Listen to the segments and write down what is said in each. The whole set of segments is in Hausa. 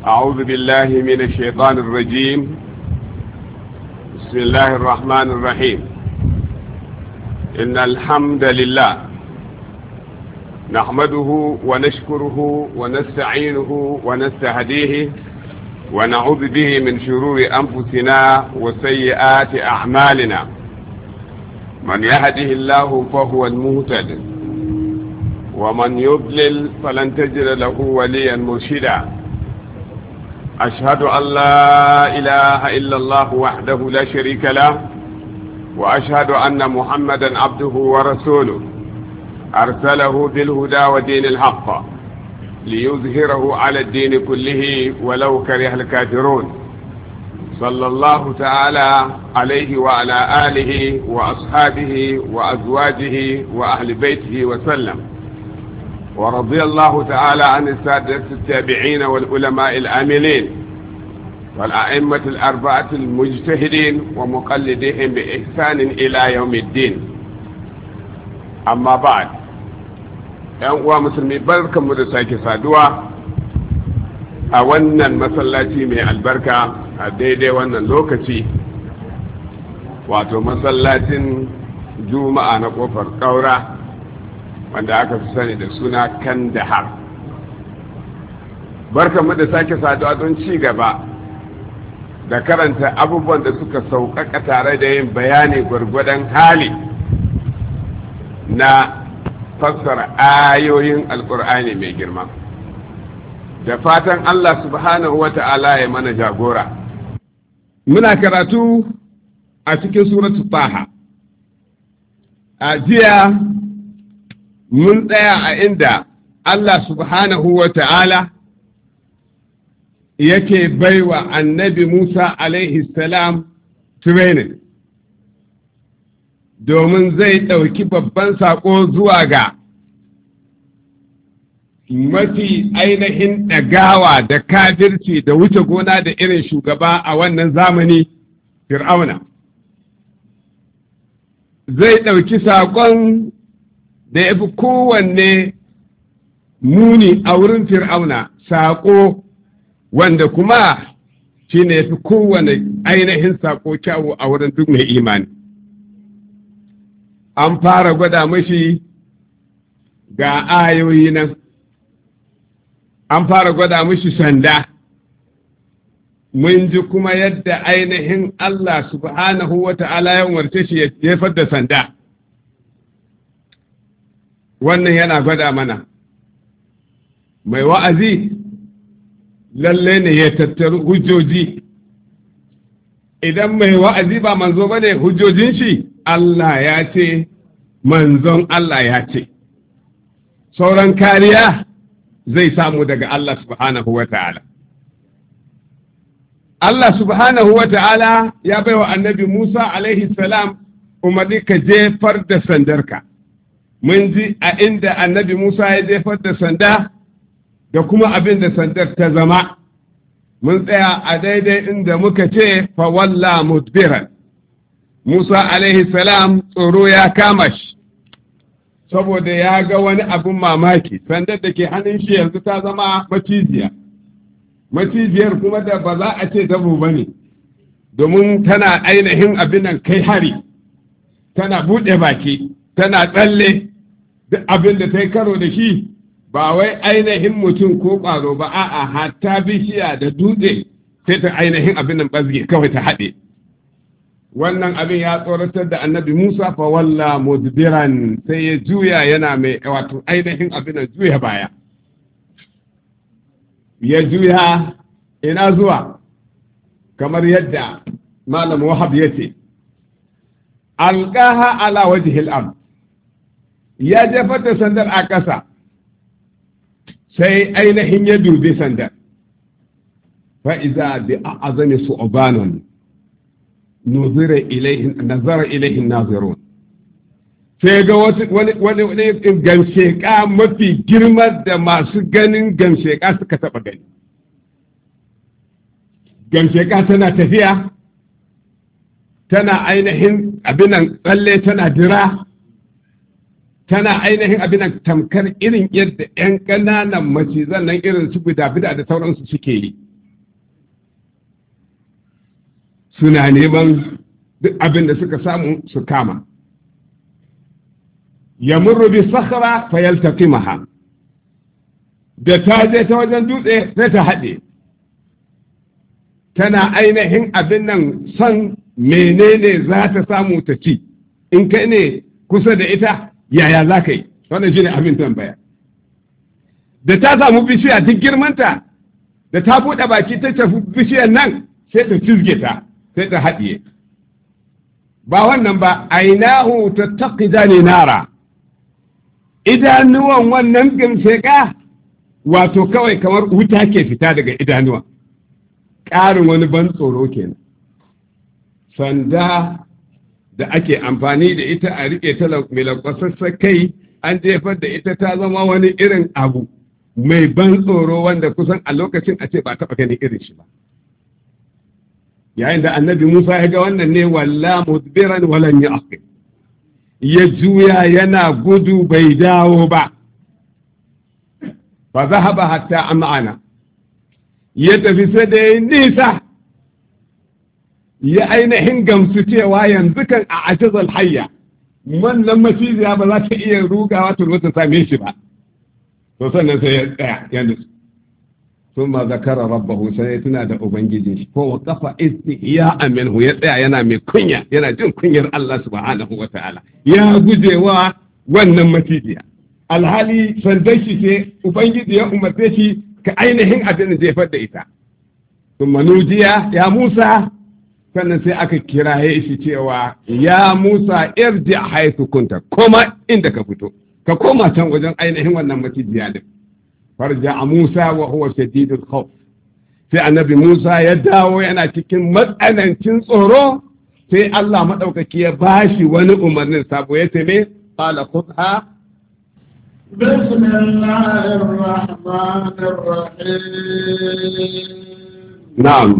أعوذ بالله من الشيطان الرجيم. بسم الله الرحمن الرحيم. إن الحمد لله نحمده ونشكره ونستعينه ونستهديه ونعوذ به من شرور أنفسنا وسيئات أعمالنا. من يهده الله فهو المهتد ومن يضلل فلن تجد له وليا مرشدا. أشهد أن لا إله إلا الله وحده لا شريك له وأشهد أن محمدا عبده ورسوله أرسله بالهدى ودين الحق ليظهره على الدين كله ولو كره الكافرون. صلى الله تعالى عليه وعلى آله وأصحابه وأزواجه وأهل بيته وسلم. ورضي الله تعالى عن السادة التابعين والعلماء العاملين والأئمة الأربعة المجتهدين ومقلديهم بإحسان إلى يوم الدين. أما بعد، ‘yan musulmi barkanmu da sake saduwa a wannan masallaci mai albarka a daidai wannan lokaci, wato masallacin juma'a na kofar ƙaura wanda aka fi sani da suna Kandahar. Barkanmu da sake saduwa don ci gaba da karanta abubuwan da suka sauƙaƙa tare da yin bayani gwargwadon hali na fassara ayoyin alkur'ani mai girma, da fatan Allah subhanahu wa ta'ala ya mana jagora. Muna karatu a cikin suratu Taha. A jiya mun tsaya a inda Allah subhanahu wa ta'ala yake baiwa annabi Musa alaihi salam training, domin zai ɗauki babban saƙo zuwa ga mafi ainihin ɗagawa da kafirci da wuce gona da irin shugaba a wannan zamani, Fir'auna. Zai ɗauki saƙon da ya fi kowanne muni a wurin Fir'auna, saƙo wanda kuma shi ne ya fi kowane ainihin saƙo kyawu a wurin duk mai imani. An fara gwada mashi ga ayoyi nan, an fara gwada mashi sanda. Mun ji kuma yadda ainihin Allah subhanahu wa ta'ala ya umarce shi ya jefar da sanda. Wannan yana gwada mana mai wa'azi lalle ne ya tattaru hujjoji. Idan mai wa'azi ba manzo ba ne, hujjojin shi Allah ya ce, manzon Allah ya ce, sauran kariya zai samu daga Allah subhanahu wa ta'ala. Allah subhanahu wa ta'ala ya bai wa annabi Musa alaihi salam umarni ka jefar da sandarka. Mun ji a inda annabi Musa ya jefar da sanda da kuma abin da sandar ta zama. Mun tsaya a daidai inda muka ce fawalla mudbiran. Musa alaihi salam tsoro ya kama shi, saboda ya ga wani abin mamaki. Sandar da ke hannun shi yanzu ta zama macijiya. Macijiyar kuma da ba za a ce dabo ba ne, domin tana ainihin abin nan kai hari, tana buɗe baki, tana tsalle. Duk abin da ta yi karo da shi ba wai ainihin mutum ko ƙwaro ba, a'a hatta bishiya da dutse sai ta ainihin abin nan bazge kawai ta haɗe. Wannan abin ya tsoratar da annabi Musa fa walla mudbiran, sai ya juya yana mai wato ainihin abin nan juya baya. Ya juya ina zuwa, kamar yadda Malam Wahab ya ce, alqaha ala wajhil ard, ya jefar da sandar a ƙasa, sai ainihin ya dubi sandar. Fa'iza bi a'azami su'ubanon nazara ilaihin nazirun, sai ga wani gamsheƙa mafi girma da masu ganin gamsheƙa suka taɓa gani. Gamsheƙa tana tafiya, tana ainihin abinan tsalle, tana dira, tana ainihin abin tamkar irin yadda 'yan ƙananan macizan nan irin su bida da sauransu suke yi. suna neman duk abin da suka samu su kama. Ya murru bi sakhra fa yaltaqimaha, da ta je ta wajen dutse sai ta haɗe, tana ainihin abin nan son menene za ta samu ta ci. In kai ne kusa da ita yaya za ka yi? Wannan shi ne abin tambaya. Da ta samu bishiya duk girmanta, da ta buɗe baki ta tafi bishiyar nan sai ta cizge ta sai ta haɗiye. Ba wannan ba, ainahu ta taƙida ne nara, idanuwan wannan gamseka wato kawai kamar wuta ke fita daga idanuwa. Ƙarin wani ban tsoro kenan. Sanda da ake amfani da ita a riƙe ta mai lankwasassa kai, an jefar da ita ta zama wani irin abu mai ban tsoro wanda kusan a lokacin a ce ba taɓa gani irin shi ba. Yayin da annabi Musa ya ga wannan ne walla mudbiran walan yaqib, ya juya yana gudu bai dawo ba. Fa zahaba hatta am'ana, ya tafi sai da nisa, ya ainihin gamsu cewa yanzu kan a ajizal hayya wannan maciziya ba za ta iya rugawa ta ta same shi ba. To sannan sai ya tsaya ya nutsu. ثم ذكر ربه سيتنا da ubangijin shi ko waqafa istihya minhu, ya tsaya yana mai kunya, yana jin kunyar Allah subhanahu wataala, ya gujewa wannan macijiya. Alhali sandai shi ce ubangiji ya umarce shi ka ainihin abin da jefar da ita. Thumma nujiya ya Musa, sannan sai aka kiraye shi cewa ya Musa irji haythu kunta, koma inda ka fito, ka koma can wajen ainihin wannan macijiya din. Farja Musa wa huwa shadidul khawf, sai annabi Musa ya dawo yana cikin matsanancin tsoro, sai Allah madaukaki ya bashi wani umarnin sabo, ya ce me qala khudha bismillahir rahmanir rahim. Na'am.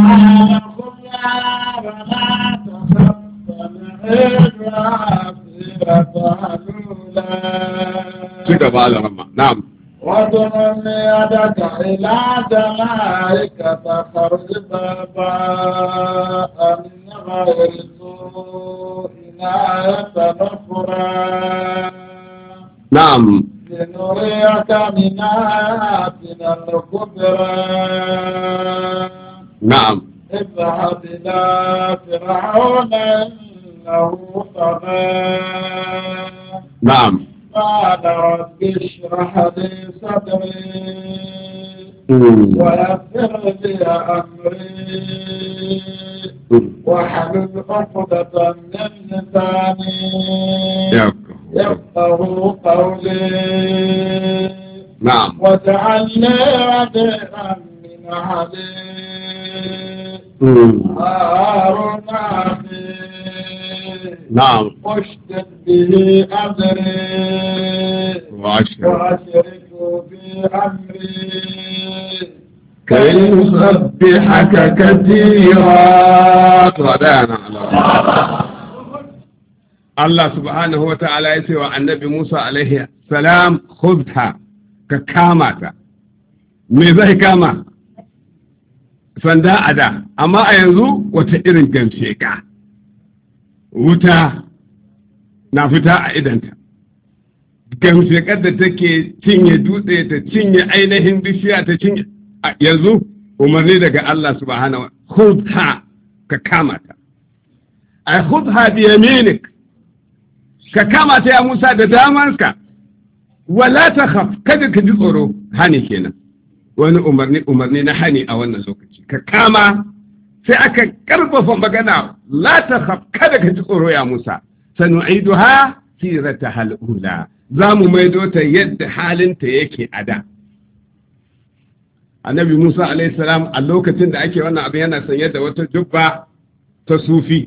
Ci gaba alarma. Na'am. وضم يدك إلى جناحك تخرج بيضاء من غير سوء آية أخرى. نعم. لنريك من آياتنا الكبرى. نعم. اذهب إلى فرعون إنه طغى. نعم. قال رب اشرح لي صدري ويسر لي أمري واحلل عقدة من لساني يفقهوا قولي. نعم. واجعل لي وزيرا من أهلي هارون أخي. نعم. واشدد به أمري وأشركه في أمري كي نسبحك كثيرا. Allah subhanahu wa ta'ala ya ce wa annabi Musa alaihi salam, khudha, ka kama ta. Me zai kama? Sanda a da, amma a yanzu wata irin gamshe ka. Wuta na fita a idanta. Gamshekar da take cinye dutse, ta cinye ainihin bishiya, ta cinye. Yanzu umarni daga Allah subhanahu wa ta'ala, khudha, ka kama ta. Ai khudha bi yaminik, ka kama ta ya Musa da damanka, wala ta khaf, kada ka ji tsoro. Hani kenan, wani umarni na hani a wannan lokaci. Ka kama, sai aka karfafa magana, la ta khaf, kada ka ji tsoro ya Musa. Sanu'iduha sirataha al-ula, za mu maido ta yadda halinta yake a da. Annabi Musa alaihi salam a lokacin da ake wannan abin yana sanye da wata jubba ta sufi.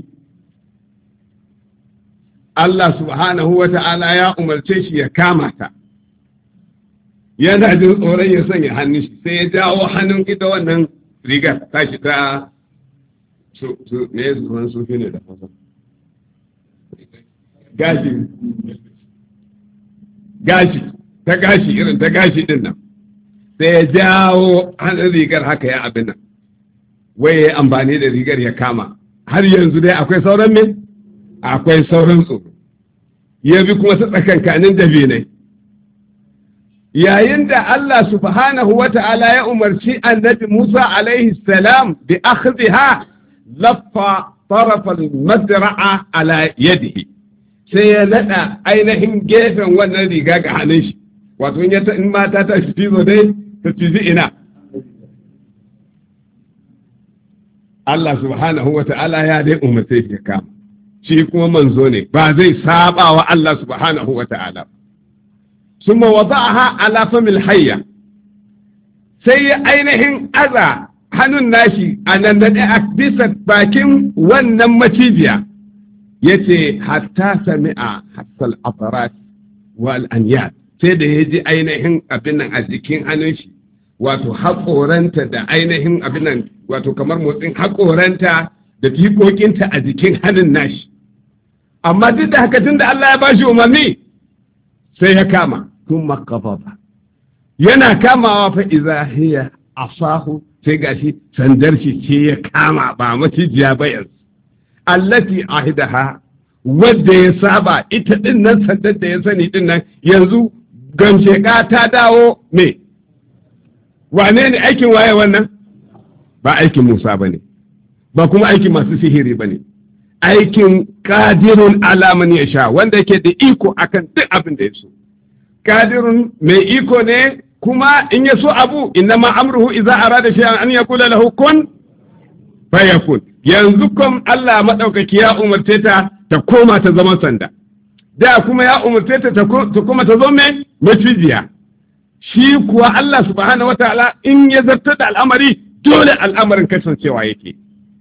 Allah subhanahu wa ta'ala ya umarce shi ya kama ta, yana jin tsoron ya sanya hannun shi, sai ya jawo hannun ita wannan rigar tashi ta me ya zuwan sufi ne da fasa gashi irin ta gashi din nan, sai ya jawo hannun rigar haka ya abin nan, wai ya amfani da rigar ya kama, har yanzu dai akwai sauran me akwai sauran tsoro ya bi kuma ta tsakankanin dabinai yayin da Allah subhanahu wa ta'ala ya umarci annabi Musa alaihi salam bi akhdhiha laffa tarafa al-madra'a ala yadihi sai ya nada ainihin gefen wannan riga ga hannun shi wato in mata ta shi cizo dai ta cizi ina Allah subhanahu wa ta'ala ya dai umarce shi ya kama shi kuma manzo ne ba zai saba wa Allah subhanahu wa ta'ala ثم وضعها على فم الحية sai ainihin aza hannun nashi a nan da a bisa bakin wannan macijiya ya ce hatta sami'a hassal afarat wal anyat sai da ya ji ainihin abin nan a jikin hannun shi wato haƙoranta da ainihin abin nan wato kamar motsin haƙoranta da fiƙoƙinta a jikin hannun nashi amma duk da haka tun da Allah ya bashi umarni sai ya kama kuma kafafa yana kamawa fa iza hiya asahu sai gashi sandar shi ce ya kama ba macijiya ba yanzu allati ahidaha wadda ya saba ita din nan sandar da ya sani din nan yanzu gamsheka ta dawo me wane ne aikin waye wannan ba aikin Musa bane ba kuma aikin masu sihiri bane aikin qadirun ala man yasha wanda yake da iko akan duk abin da ya so qadirun mai iko ne kuma in ya so abu innama amruhu idza arada shay'an an yaqula lahu kun fayakun yanzu kom Allah madaukaki ya umarce ta ta koma ta zama sanda da kuma ya umarce ta ta koma ta zama macijiya shi kuwa Allah subhanahu wataala in ya zartar da al'amari dole al'amarin kasancewa yake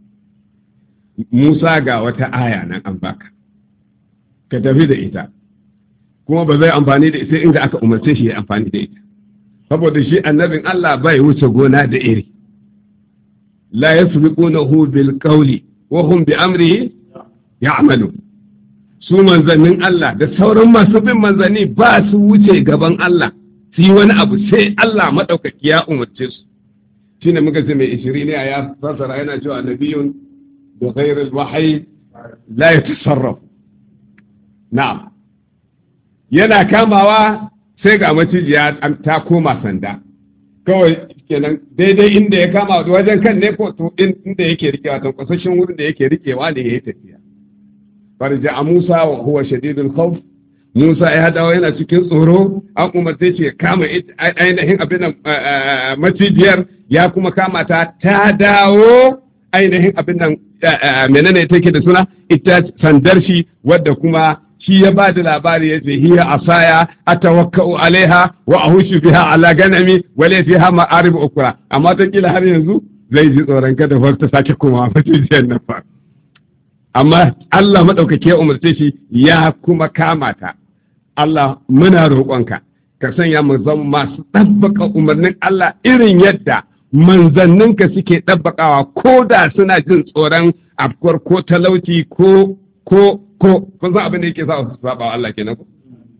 Musa ga wata aya nan an baka ka tafi da ita kuma ba zai amfani da ita inda aka umarce shi ya amfani da ita saboda shi annabin Allah bai wuce gona da iri la yasbiqunahu bil qawli wa hum bi amrihi ya'malu su manzannin Allah da sauran masu bin manzanni ba su wuce gaban Allah su yi wani abu sai Allah madaukaki ya umarce su shine muka ce mai 20 ne ya fasara yana cewa nabiyun bi ghairi al wahyi la yatasarraf na'am yana kamawa sai ga macijiya ta koma sanda kawai kenan daidai inda ya kama da wajen kan ne ko to inda yake rikewa tan kwasashin wurin da yake rikewa ne yayi tafiya farja a Musa wa huwa shadidul khawf Musa ya dawo yana cikin tsoro an umarce shi ya kama ainihin abin macijiyar ya kuma kama ta dawo ainihin abin nan menene take da suna ita sandar shi wadda kuma shi ya ba da labari ya ce hiya asaya atawakkau alaiha wa ahushu biha ala ganami wa la fiha ma'arib ukra amma ta kila har yanzu zai ji tsoron kada fa ta sake komawa macijiyar nan fa amma Allah madaukake ya umarce shi ya kuma kama ta Allah muna roƙonka ka sanya mu zama masu tabbaka umarnin Allah irin yadda manzanninka suke tabbakawa ko da suna jin tsoron afkuwar ko talauci ko kun san abin da yake sa su saba wa Allah kenan ko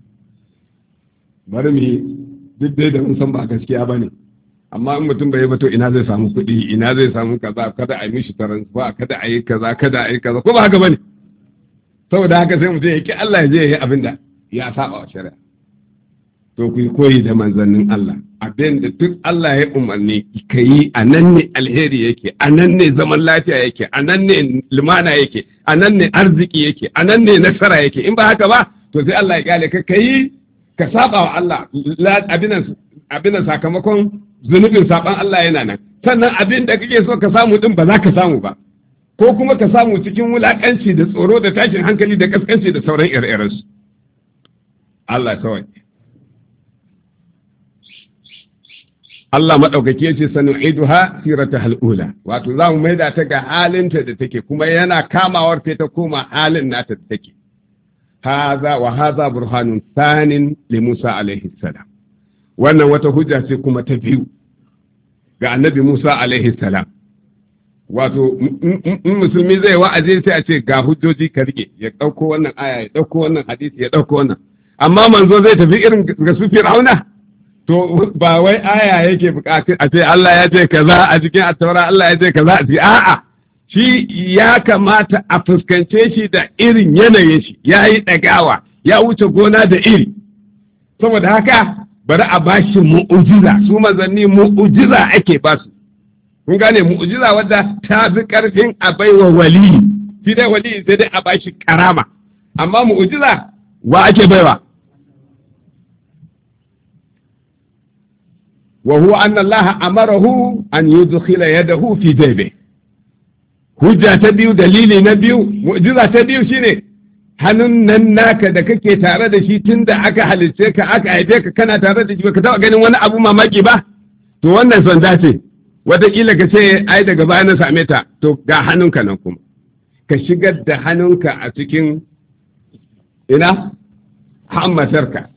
bari mu duk dai da mun san ba gaskiya bane amma in mutum bai ba to ina zai samu kuɗi ina zai samu kaza kada a yi mishi transfer kada a yi kaza kada a yi kaza ko ba haka bane saboda haka sai mutum yake Allah ya je ya yi abin da ya saba wa shari'a to ku koyi da manzannin Allah abin da duk Allah ya umarni ka yi a nan ne alheri yake a nan ne zaman lafiya yake a nan ne lumana yake a nan ne arziki yake a nan ne nasara yake in ba haka ba to sai Allah ya kyale ka yi ka saba wa Allah abinan sakamakon zunubin saban Allah yana nan sannan abin da kake so ka samu din ba za ka samu ba ko kuma ka samu cikin wulakanci da tsoro da tashin hankali da kaskanci da sauran ire-irensu Allah kawai Allah maɗaukaki ya ce sanu'iduha sirata hal'ula wato za mu maida ta ga halinta da take kuma yana kamawar ta koma halin nata da take haza burhanun sanin li Musa alaihi salam wannan wata hujja ce kuma ta biyu ga annabi Musa alaihi salam wato in musulmi zai wa'azi sai a ce ga hujjoji ka rike ya ɗauko wannan aya ya ɗauko wannan hadisi ya ɗauko wannan amma manzo zai tafi irin ga su Fir'auna to ba wai aya yake bukatu a ce Allah ya ce kaza a cikin attaura Allah ya ce kaza a ce a'a shi ya kamata a fuskance shi da irin yanayin shi, ya yi ɗagawa, ya wuce gona da iri. Saboda haka bari a ba shi mu'ujiza, su manzanni mu'ujiza ake ba su. Kun gane mu'ujiza wadda ta fi ƙarfin a baiwa waliyi, shi dai waliyi sai dai a ba shi karama, amma mu'ujiza wa ake baiwa? Wa huwa anna Allah amarahu an yudkhila yadahu fi jaybihi. Hujja ta biyu, dalili na biyu, mu'jiza ta biyu shine hannun nan naka da kake tare da shi tun da aka halice ka aka haife ka kana tare da shi baka taɓa ganin wani abu mamaki ba, to wannan sanda ce, wataƙila ka ce ai daga baya na same ta, to ga hannunka nan kuma, ka shigar da hannunka a cikin ina hammatarka,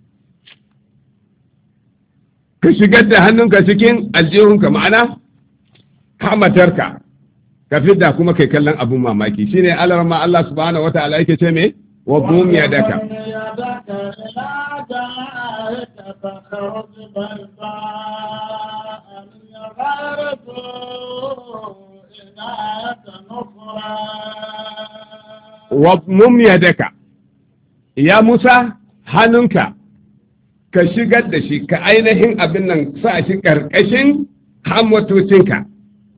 ka shigar da hannunka cikin aljihunka ma'ana hammatarka. Ka fidda kuma kai kallon abun mamaki shine alarma Allah subhanahu wataala yake ce me wa dhum yadaka wa dhum yadaka ya Musa hannunka ka shigar da shi ka ainihin abin nan sa shi karkashin hammatocinka.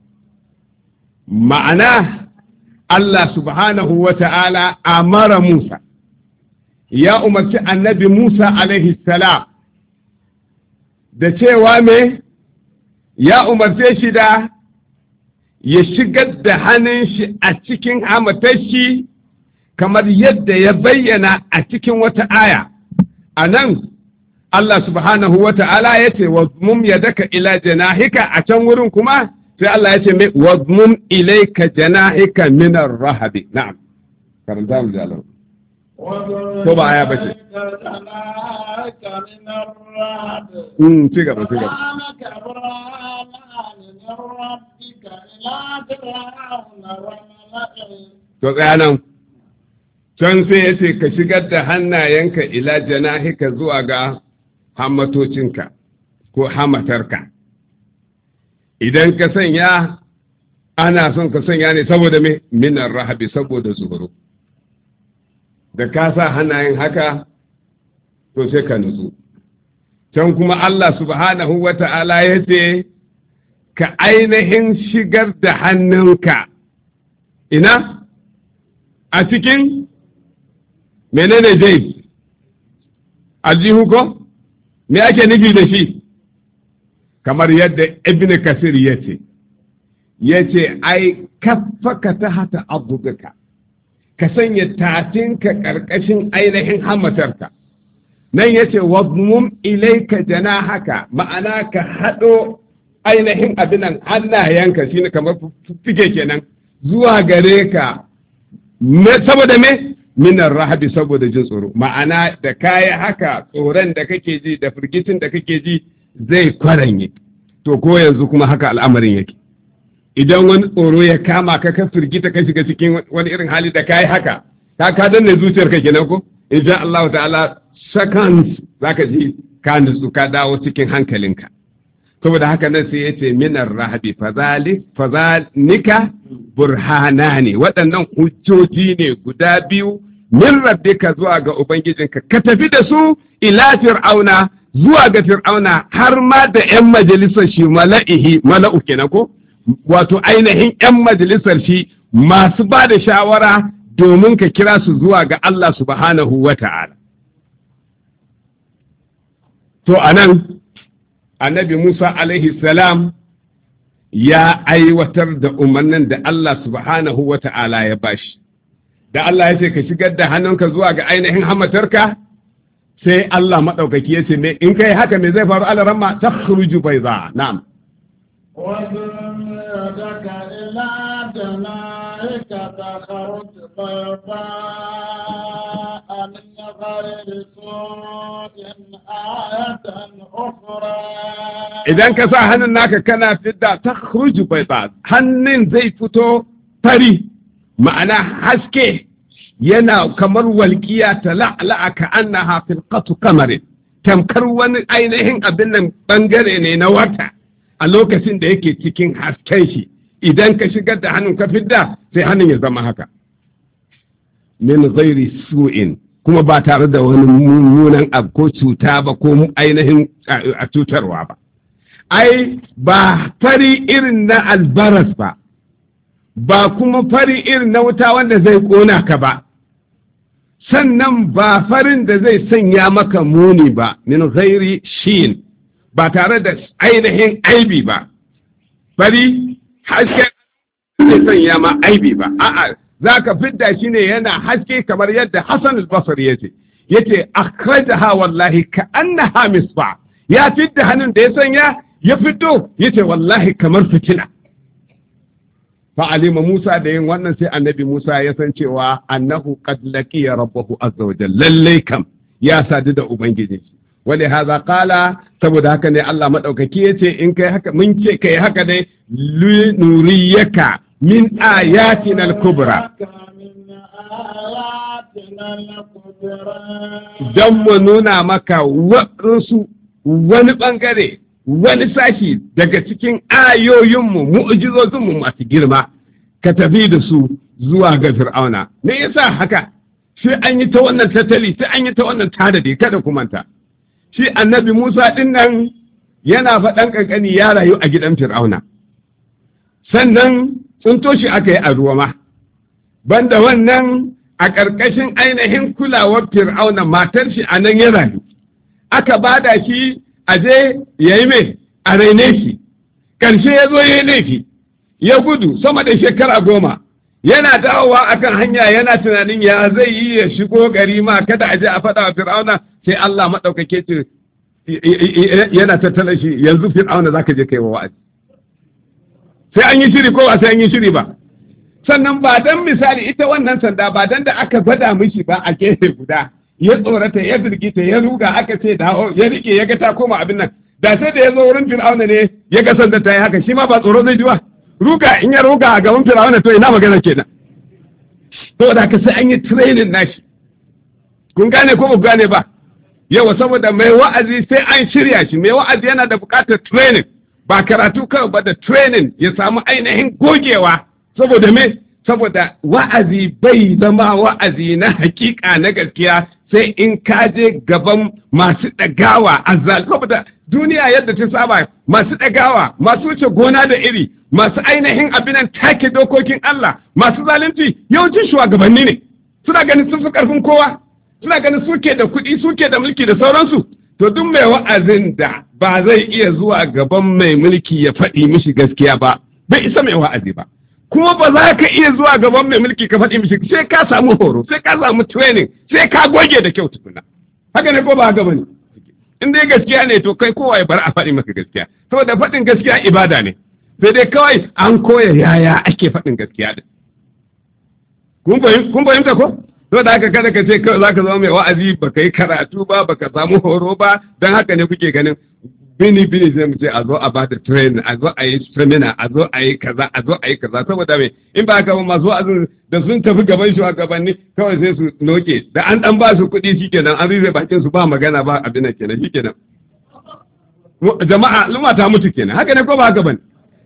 Ma'ana Allah subhanahu wa ta'ala amara Musa, ya umarci annabi Musa alaihi salam da cewa me ya umarce shi da ya shigar da hannun shi a cikin hamatashi kamar yadda ya bayyana a cikin wata aya. A nan Allah subhanahu wa ta'ala ya ce wa mum yadaka ila janahika, a can wurin kuma sai Allah ya ce mai wadmum ilaika janahika min ar-rahabi. Na'am, karanta mu da Allah ko ba aya bace? Ci gaba. To tsaya nan, can sai ya ce ka shigar da hannayenka ila janahika zuwa ga hammatocinka ko hamatarka. Idan ka sanya, ana son ka sanya ne saboda me minar rahabi, saboda tsoro. Da ka sa hannayen haka to sai ka nutsu. Can kuma Allah subhanahu wa ta'ala ya ce ka ainihin shigar da hannunka ina a cikin menene dai aljihu ko me ake nufi da shi? Kamar yadda Ibn Kasir ya ce ai kaffaka ta hata abubuka, ka sanya tafinka ƙarƙashin ainihin hammatarka. Nan ya ce wadmum ilaika janahaka, ma'ana ka haɗo ainihin abinan hannayenka shine kamar fike kenan zuwa gare ka, saboda me minar rahabi, saboda jin tsoro. Ma'ana da kaya haka tsoron da kake ji da firgicin da kake ji zai kwaranye. To ko yanzu kuma haka al'amarin yake, idan wani tsoro ya kama ka ka firgita ka shiga cikin wani irin hali da kai haka ka danne zuciyar ka kenan ko insha Allah ta'ala seconds zaka ji ka nutsu ka dawo cikin hankalinka. Saboda haka nan sai yace minar rahabi fazalika burhanani, waɗannan hujjoji ne guda biyu min rabbika zuwa ga ubangijinka, ka tafi da su ila fir'auna, zuwa ga fir'auna, har ma da 'yan majalisar shi mala'u kenan ko wato ainihin 'yan majalisar shi masu ba da shawara domin ka kira su zuwa ga Allah subhanahu wa ta'ala. To anan annabi Musa alaihi salam ya aiwatar da umarnin da Allah subhanahu wa ta'ala ya bashi. Da Allah ya ce ka shigar da hannunka zuwa ga ainihin hamatarka, sai Allah maɗaukaki ya ce me in kai haka me zai faru alaramma ta khruju bayda. Na'am. Idan ka sa hannun naka kana fidda ta khruju bayda, hannun zai fito fari, ma'ana haske yana kamar walƙiya ta la'la'a ka annaha filqatu qamarin, tamkar wani ainihin abin nan bangare ne na wata a lokacin da yake cikin hasken shi idan ka shigar da hannun ka fidda sai hannun ya zama haka min ghairi su'in kuma ba tare da wani mummunan abu ko cuta ba ko ainihin a cutarwa ba ai ba fari irin na albaras ba kuma fari irin na wuta wanda zai kona ka ba sannan ba farin da zai sanya maka muni ba min ghairi shin ba tare da ainihin aibi ba fari haske zai sanya ma aibi ba a'a za ka fidda shi ne yana haske kamar yadda Hassan al-Basri yace akhrajaha wallahi ka annaha misbah ya fidda hannun da ya sanya ya fito yace wallahi kamar fitina fa alima Musa da yin wannan sai annabi Musa ya san cewa annahu qad laqiya rabbahu azza wa jalla lalle kam ya sadu da ubangiji wali hadha qala saboda haka ne Allah madaukaki yace in kai haka mun ce kai haka dai nuriyaka min ayatina al-kubra dan mu nuna maka wani bangare wani sashi daga cikin ayoyinmu mu'jizozinmu masu girma ka tafi da su zuwa ga fir'auna me yasa haka sai an yi ta wannan tattali sai an yi ta wannan tadade kada ku manta shi annabi Musa din nan yana faɗan kankani ya rayu a gidan fir'auna sannan tsunto shi aka yi a ruwa ma banda wannan a ƙarƙashin ainihin kulawar fir'auna matar shi a nan ya rayu aka bada shi aje ya yi mai a raine shi ƙarshe ya zo ya yi laifi ya gudu sama da shekara 10 yana dawowa akan hanya yana tunanin ya zai yi ya shigo gari ma kada a je a faɗa wa fir'auna sai Allah maɗaukake ce yana tattala shi yanzu fir'auna zaka je kai wa wa'azi sai an yi shiri ko ba sai an yi shiri ba sannan ba dan misali ita wannan sanda ba dan da aka gwada mishi ba a gefe guda ya tsorata ya firgita ya ruga aka ce dawo ya rike ya ga ta koma abin nan da sai da ya zo wurin fir'auna ne ya ga sanda ta yi haka shi ma ba tsoro zai ji ba ruga in ya ruga a gaban fir'auna to ina magana kenan saboda haka sai an yi training nashi kun gane ko ba gane ba yawa saboda mai wa'azi sai an shirya shi mai wa'azi yana da buƙatar training ba karatu kawai ba da training ya samu ainihin gogewa saboda me saboda wa'azi bai zama wa'azi na hakika na gaskiya sai in ka je gaban masu ɗagawa saboda duniya yadda ta saba masu ɗagawa masu wuce gona da iri masu ainihin abinan take dokokin Allah masu zalunci yawancin shugabanni ne suna ganin sun fi ƙarfin kowa suna ganin suke da kuɗi suke da mulki da sauransu to duk mai wa'azin da ba zai iya zuwa gaban mai mulki ya faɗi mishi gaskiya ba bai isa mai wa'azi ba kuma ba za ka iya zuwa gaban mai mulki ka faɗi mishi sai ka samu horo sai ka samu training sai ka goge da kyau tukuna haka ne ko ba haka bane in dai gaskiya ne to kai kowa ya bar a faɗi maka gaskiya saboda faɗin gaskiya ibada ne sai dai kawai an koya yaya ake faɗin gaskiya din kun fahimta ko to da haka kada ka ce kawai zaka zama mai wa'azi baka yi karatu ba baka samu horo ba dan haka ne kuke ganin bini sai mu ce a zo a bada training a zo a yi seminar a zo a yi kaza a zo a yi kaza saboda me in ba haka ba masu wa'azin da sun tafi gaban shugabanni kawai sai su noke da an dan ba su kuɗi shikenan an rufe bakin su ba magana ba abin nan kenan shikenan jama'a lumma ta mutu kenan haka ne ko ba haka bane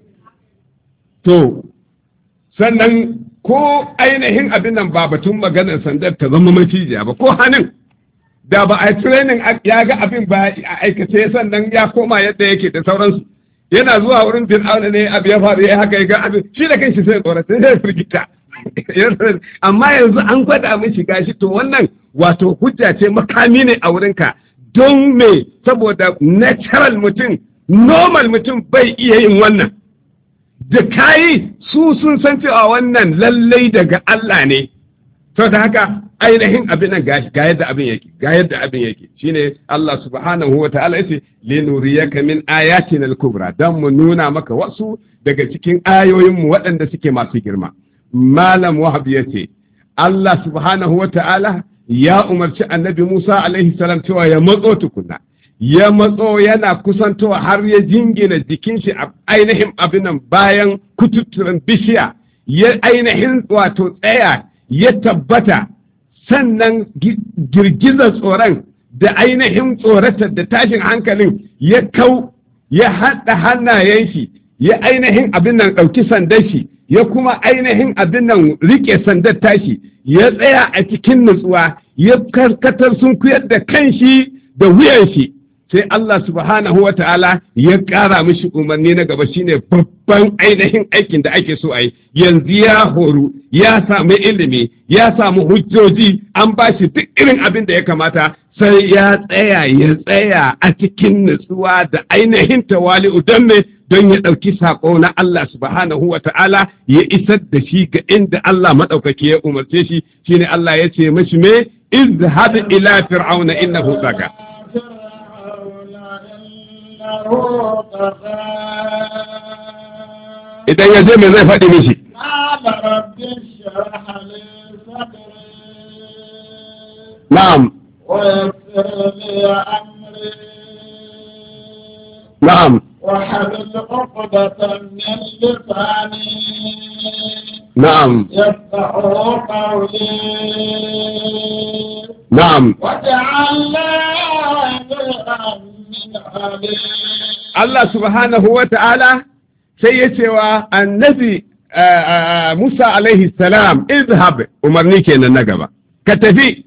to sannan ko ainihin abin nan ba batun maganar sandar ta zama macijiya ba ko hannun da ba a training ya ga abin ba a aikace sannan ya koma yadda yake da sauransu yana zuwa wurin fir'auna ne abu ya faru ya haka ya ga abin shi da kanshi sai tsorata sai firgita amma yanzu an gwada mishi gashi to wannan wato hujja ce makami ne a wurinka don me saboda natural mutum normal mutum bai iya yin wannan da kayi su sun san cewa wannan lallai daga Allah ne to da haka ainihin abin nan ga yadda abin yake shine Allah subhanahu wa ta'ala yace linuriyaka min ayatina al-kubra dan mu nuna maka wasu daga cikin ayoyin mu waɗanda suke masu girma malam wahab yace Allah subhanahu wa ta'ala ya umarci annabi Musa alaihi salam cewa ya matso tukunna ya matso yana kusantowa har ya jingina jikin shi a ainihin abin nan bayan kututturen bishiya ya ainihin wato tsaya ya tabbata sannan girgizar tsoron da ainihin tsoratar da tashin hankalin ya kau ya haɗa hannayen shi ya ainihin abin nan ɗauki sandar shi, ya kuma ainihin abin nan riƙe sandar tashi, ya tsaya a cikin nutsuwa, ya karkatar sun kuyar da kanshi da wuyan shi, sai Allah subhanahu wa ta'ala ya ƙara mishi umarni na gaba shine babban ainihin aikin da ake so a yi. Yanzu ya horu, ya samu ilimi, ya samu hujjoji, an ba shi duk irin abin da ya kamata, sai ya tsaya a cikin nutsuwa da ainihin tawali'u don me, don ya ɗauki saƙo na Allah subhanahu wa ta'ala ya isar da shi ga inda Allah maɗaukaki ya umarce shi, shine Allah ya ce mashi me, izhab ila fir'auna innahu tagha. Idan ya je me zai faɗi mishi? Na'am. Na'am. وحلل عقدة من لساني نعم يفقه قولي نعم واجعل لي من علي. Allah subhanahu wa ta'ala sai ya cewa annabi Musa alaihi salam, izhab, umarni kenan na gaba, ka tafi,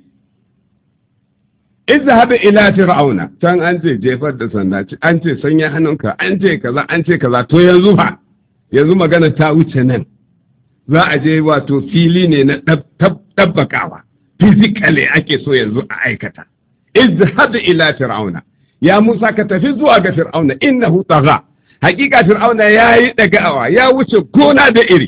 izhab ila fir'auna, can an ce jefar da sanda, an ce sanya hannunka, an ce kaza, to yanzu fa, yanzu magana ta wuce nan, za a je wato fili ne na tabbakawa, physically ake so yanzu a aikata. Izhab ila fir'auna, ya Musa ka tafi zuwa ga fir'auna, innahu tagha, hakika fir'auna yayi dagawa, ya wuce gona da iri.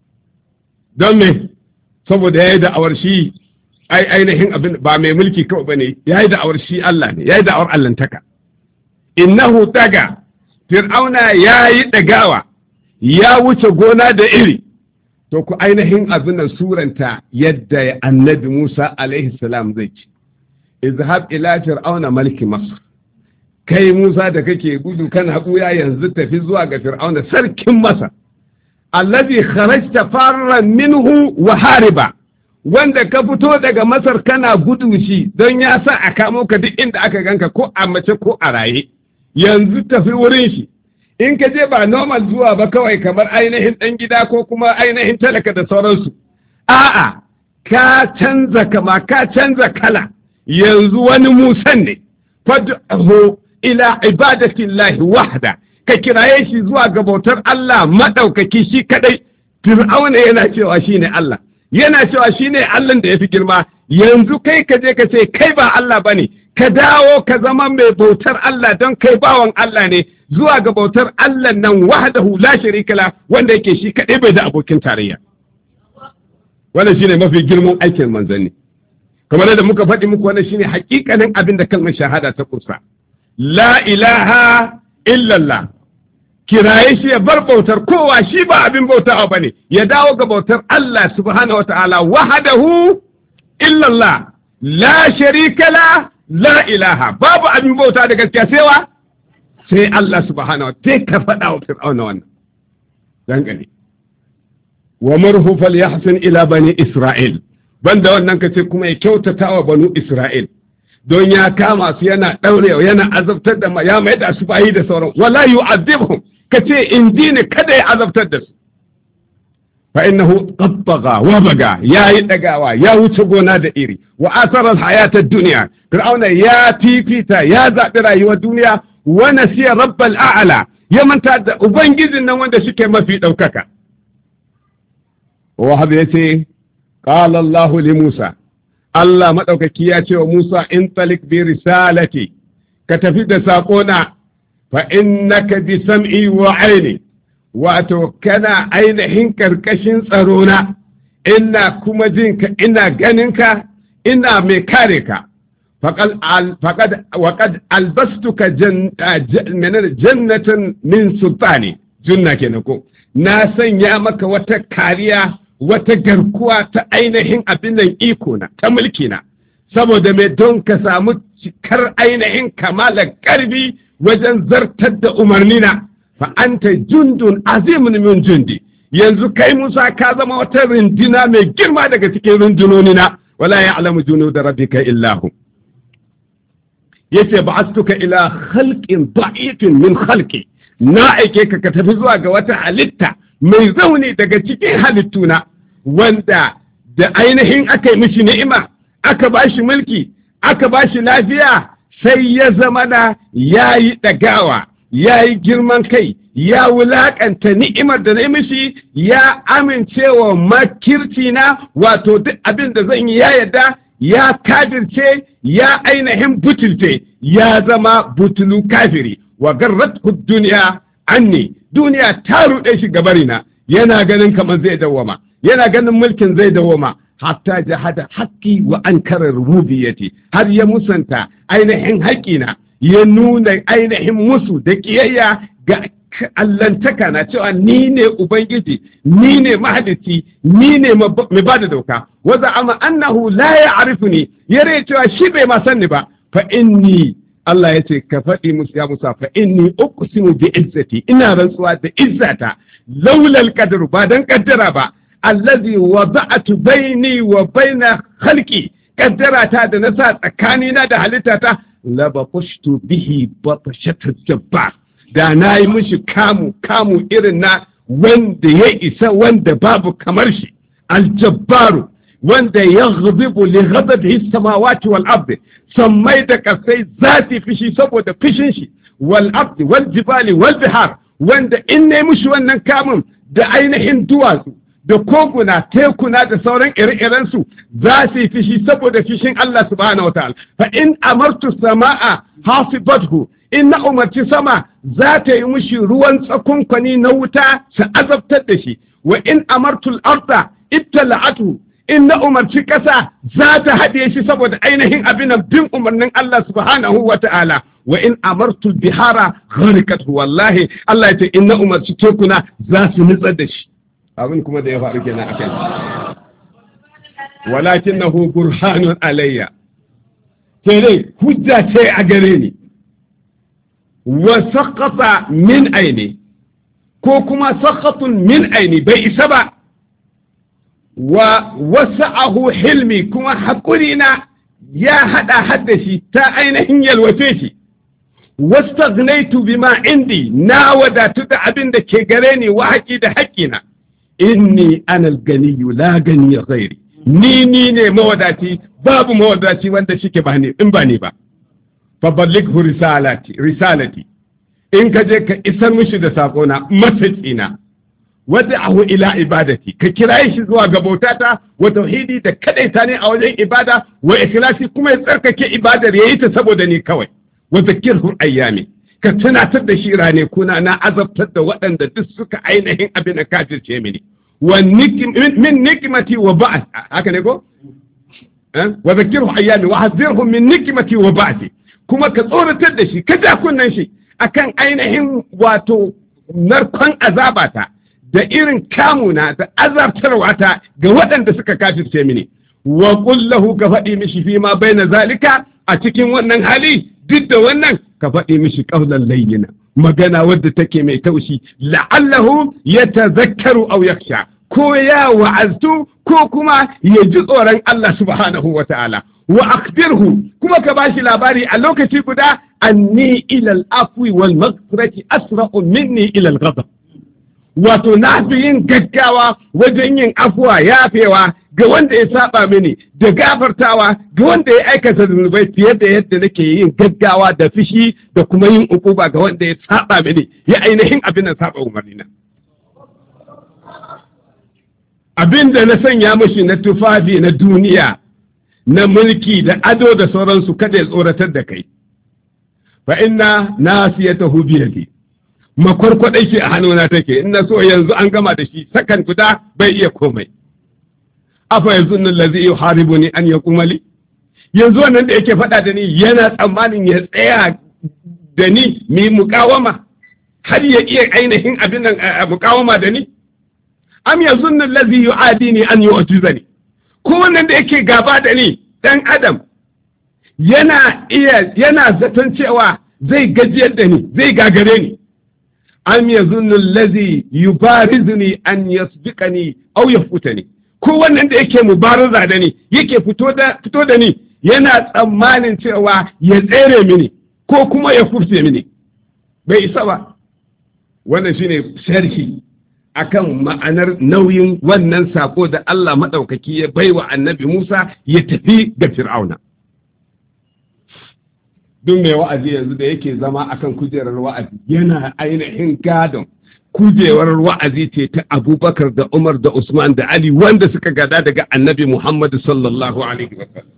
Don me? Saboda yayi da'awar shi ainihin abin ba mai mulki kawai bane, yayi da'awar shi Allah ne, yayi da'awar Allahntaka. Innahu tagha, fir'auna yayi dagawa, ya wuce gona da iri. To ku ainihin abin nan suranta yadda annabi Musa alaihi salam zai ci. Izhab ila fir'auna maliki Masr. Kai Musa da kake gudu kana buya yanzu tafi zuwa ga fir'auna sarkin Masar. Allazi kharajta farran minhu wa hariba. Wanda ka fito daga Masar kana gudu shi don ya sa a kamo ka duk inda aka ganka ko a mace ko a raye. Yanzu tafi wurin shi. In ka je ba normal zuwa ba kawai kamar ainihin ɗan gida ko kuma ainihin talaka da sauransu. A'a, ka canza kama, ka canza kala, yanzu wani Musan ne, fad'uhu ila ibadatillahi wahda, ka kiraye shi zuwa ga bautar Allah maɗaukaki shi kaɗai. Fir'auna yana cewa shi ne Allah, yana cewa shi ne Allah da ya fi girma, yanzu kai ka je ka ce kai ba Allah ba ne, ka dawo ka zama mai bautar Allah don kai bawan Allah ne, zuwa ga bautar Allah nan wahdahu la sharika la, wanda yake shi kadai bai da abokin tarayya. Wannan shine mafi girman aikin manzanni. Kamar da muka faɗi muku, wannan shine hakikanin abin da kalmar shahada ta kusa. La ilaha illallah. Kiraye shi ya bar bautar kowa, shi ba abin bautawa bane, ya dawo ga bautar Allah subhanahu wataala wahdahu illallah, la sharika la ilaha, babu abin bauta da gaskiya sai Allah subhanahu wa ta'ala. Ka faɗa wa fir'auna wannan dangane wa marhu falyahsin ila bani isra'il, banda wannan ka ce kuma ya kyautata wa banu isra'il, don ya kama su yana ɗaurewa, yana azabtar da ya mai da su bayi da sauran, wala yu'adhibhum, ka ce in dini kada ya azabtar da su. Fa innahu qad tagha wa baga, yayi dagawa, ya wuce gona da iri, wa asara hayatad dunya, fir'auna ya fifita, ya zaɓi rayuwar duniya, wa nasiya rabbal a'la, ya manta da ubangijin nan wanda shike mafi ɗaukaka. Wahab ya ce, qala Allah li Musa, Allah maɗaukaki ya ce wa Musa, in talik bi risalati, ka tafi da saƙona, fa innaka bi sam'i wa aini, wato kana ainihin ƙarƙashin tsarona, ina kuma jinka, ina ganinka, ina mai kare ka. Waƙad albastuka jannatan min sultani, junna kenan ko, na sanya maka wata kariya, wata garkuwa ta ainihin abin nan iko na, ta mulki na, saboda mai don ka samu cikar ainihin kamalar ƙarfi wajen zartar da umarnina. Fa anta jundun azimun min jundi, yanzu kai Musa ka zama wata runduna mai girma daga cikin rundunonina, wala ya'lamu junuda rabbika illa hu. Yace ba'astuka ila khalqin da'ifin min khalqi, na aike ka ka tafi zuwa ga wata halitta mai zauni daga cikin halittuna wanda da ainihin aka yi mishi ni'ima aka ba shi mulki aka ba shi lafiya sai ya zama da ya yi ɗagawa ya yi girman kai ya wulaƙanta ni'imar da na mishi ya amincewa makirci na wato duk abin da zan yi ya yadda ya kafirce ya ainihin butulce ya zama butulu kafiri wa garrathu duniya anni duniya ta ruɗe shi gabarina yana ganin kamar zai dawwama yana ganin mulkin zai dawwama hatta jahada haqqi wa ankara rububiyyati har ya musanta ainihin haƙina ya nuna ainihin musu da kiyayya ga allantaka na cewa ni ne ubangiji ni ne mahalici ni ne mai bada doka waza amma annahu la ya'rifuni yare cewa shi bai ma sanni ba fa inni Allah ya ce ka faɗi musu ya Musa fa inni uqsimu bi izzati ina rantsuwa da izzata laulal qadru ba dan kaddara ba allazi wada'tu baini wa baina khalqi kaddara ta da nasa tsakanina da halittata la baqushtu bihi batshatu jabbar da na yi mishi kamu irin na wanda ya isa wanda babu kamar shi aljabbaru wanda ya ghadibu li ghadabihi samawati wal ardi sammai da kasai zati fishi saboda fishin shi wal ardi wal jibali wal bihar wanda in ne mishi wannan kamun da ainihin duwatsu da koguna tekuna da sauran ire-iren su za su yi fishi saboda fishin Allah subhanahu wa ta'ala fa in amartu sama'a hasibathu in na umarci sama za ta yi mushi ruwan tsakunkwani na wuta su azabtar da shi wa in amartul arda ibtala'atu in na umarci ƙasa za ta haɗe shi saboda ainihin abin bin umarnin Allah subhanahu wa ta'ala wa in amartul bihara gharqat wallahi Allah ya ce in na umarci tekuna za su nutsar da shi abin kuma da ya faru kenan akai walakinahu burhanun alayya sai dai hujja ce a gare ni wa saqata min aini ko kuma saqatun min aini bai isa ba wa wasa'ahu hilmi kuma haƙurina ya hada shi ta ainihin yalwace shi wastaghnaitu bima indi na wadatu da abin da ke gare ni wa haƙi da haƙina inni anal ganiyyu la ganiya ghairi ni ne mawadaci babu mawadaci wanda shike ba ni in ba ni ba fa ballighu risalati in ka je ka isar mishi da sakona masajina wad'ahu ila ibadati ka kiraye shi zuwa ga bautata wa tauhidi da kadaita ne a wajen ibada wa ikhlasi kuma ya tsarkake ibadar yayi ta saboda ni kawai wa zakirhu ayyami ka tunatar da shi rane kuna na azabtar da waɗanda duk suka ainihin abin da kafirce mini wa min nikmati wa ba'th haka ne ko wa zakirhu ayyami wa hazirhu min nikmati wa ba'thi kuma ka tsoratar da shi ka ja kunnan shi akan ainihin wato narkon azabata da irin kamuna da azabtarwa ta ga waɗanda suka kafirce mini wa qullahu ka faɗi mishi fi ma baina zalika a cikin wannan hali duk da wannan ka faɗi mishi qawlan layyina magana wadda take mai taushi la'allahu yatazakkaru aw yakhsha ko ya wa'aztu ko kuma ya ji tsoron Allah subhanahu wa ta'ala wa akhbirhu kuma ka bashi labari a lokaci guda anni ila al-afwi wal maghfirati asra'u minni ila al-ghadab wato na fi yin gaggawa wajen yin afuwa yafewa ga wanda ya saba mini da gafartawa ga wanda ya aikata zunubai fiye da yadda nake yin gaggawa da fishi da kuma yin ukuba ga wanda ya saba mini ya ainihin abin da saba umarnina abin da na sanya mashi na tufafi na duniya na mulki da ado da sauransu kada ya tsoratar da kai fa inna nasiyatahu biyadi makwarkwadai shi a hannuna take in na so yanzu an gama da shi sakan guda bai iya komai afa yanzu nan lazi yuharibuni an yaquma li yanzu wannan da yake faɗa da ni yana tsammanin ya tsaya da ni mi mukawama har ya iya ainihin abin nan mukawama da ni am yanzu nan lazi yu'adini an yu'tizani ko wannan da yake gaba da ni dan adam yana zaton cewa zai gajiyar da ni zai gagare ni am yazunnu allazi yubarizni an yasbiqani aw yafutani ko wannan da yake mubaraza da ni yake fito da ni yana tsammanin cewa ya tsere mini ko kuma ya kufce mini bai isa ba wannan shine sharhi akan ma'anar nauyin wannan sako da Allah maɗaukaki ya baiwa annabi Musa ya tafi ga Fir'auna. Duk mai wa'azi yanzu da yake zama akan kujerar wa'azi yana ainihin gadon kujerar wa'azi ce ta Abubakar da Umar da Usman da Ali wanda suka gada daga annabi Muhammad sallallahu alaihi wasallam.